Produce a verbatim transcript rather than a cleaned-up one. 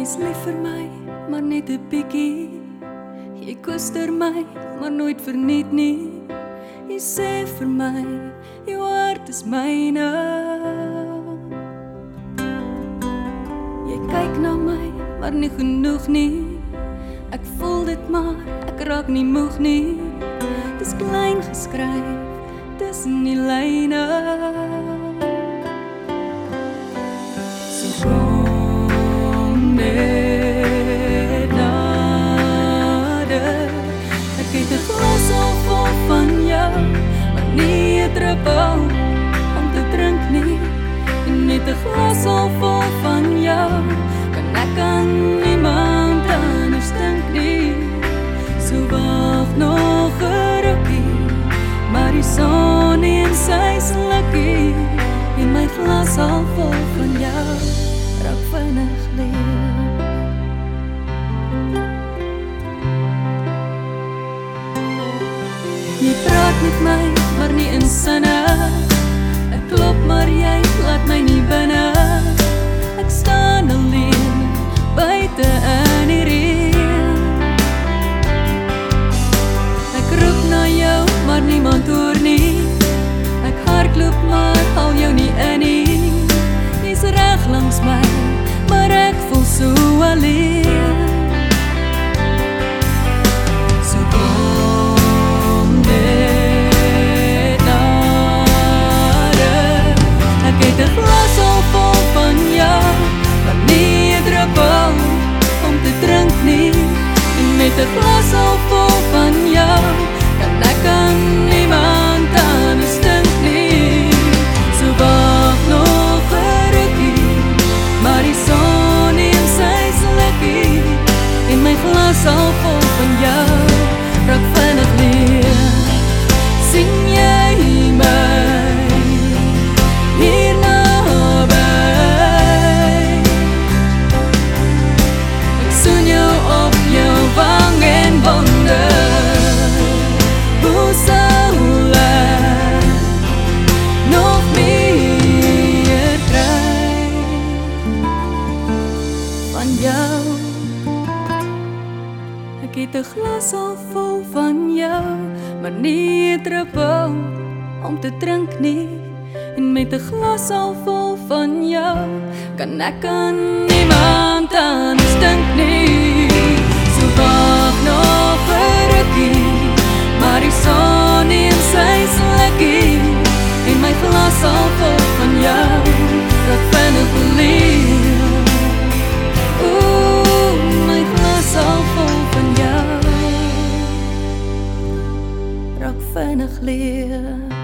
Jy's lief vir my, maar net 'n bietjie. Jy koester my, maar nooit verniet nie. Jy sê vir my, jou hart is myne. Jy kyk na my, maar nie genoeg nie. Ek voel dit maar, ek raak nie moeg nie. Dis klein geskryf, tussen die lyne. So kom net nader. Ek het 'n glas al vol van jou, maar nie 'n druppel om te drink nie. En met 'n glas al vol van jou, kan ek aan niemand anders dink nie. So wag nog 'n rukkie, maar die son en sy slukkie, en my glas al vol van jou, raak vinnig leeg. Jy praat met my, maar nie in sinne. Ek klop, maar jy laat my nie binne. Ek staan alleen, buite in die reën. Ek roep na jou, maar niemand hoor nie. Ek hardloop, maar hou jou nie in nie. Jy's reg langs my, maar ek voel so alleen. So kom net nader. Ek het 'n glas al vol van jou, maar nie 'n druppel om te drink nie. En met 'n glas al vol van jou, kan ek aan niemand anders dink nie. So wag nog 'n rukkie, maar die son en sy slukkie, en my glas al vol van jou, raak vinnig leeg. Sien jy my hier naby? Ek soen jou op jou wang en wonder, hoe sal ek nog meer kry van jou? Ek het 'n glas al vol van jou, maar nie 'n druppel om te drink nie. En met 'n glas al vol van jou, kan ek aan niemand anders dink nie. So wag nog 'n rukkie, maar die son en sy slukkie, en my glas al vol van jou, raak vinnig leeg. Oeh, my glas al vol van jou, raak vinnig leeg.